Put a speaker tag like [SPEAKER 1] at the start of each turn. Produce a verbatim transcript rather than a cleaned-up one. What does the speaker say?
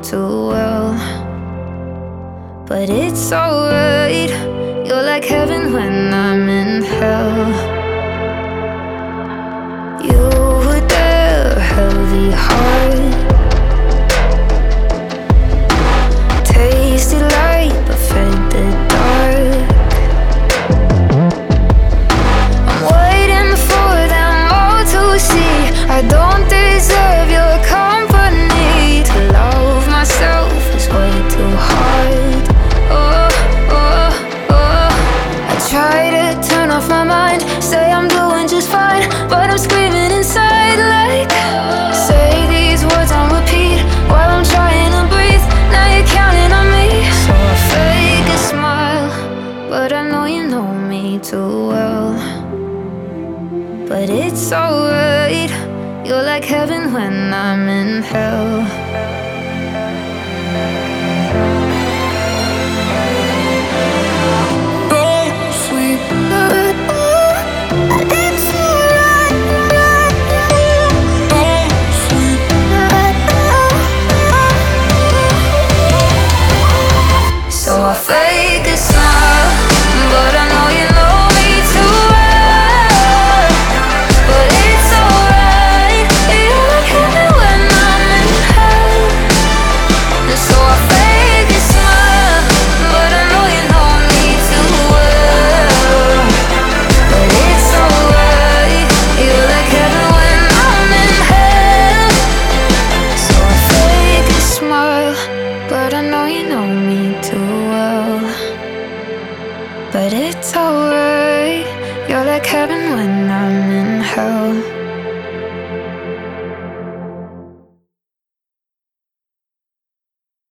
[SPEAKER 1] too well. But it's alright, you're like heaven when I'm in hell. You were there, heavy heart, tasted light but fed the dark. I'm waiting for them all to see I don't deserve your company. To love myself is way too hard. Oh, oh, oh. I try to turn off my mind, say I'm doing just fine, but I'm screaming inside like, say these words on repeat while I'm trying to breathe. Now you're counting on me, so I fake a smile, but I know you know me too well. But it's alright, you're like heaven when I'm in hell. Don't sleep. It's alright. Don't sleep. So I fake a smile, but I know you know me too well. But it's alright, you're like heaven when I'm in hell. And so I fake a smile, but I know you know me too well. But it's alright, you're like heaven when I'm in hell. So I fake a smile, but I know you know me too well. But it's alright, you're like heaven when I'm in hell.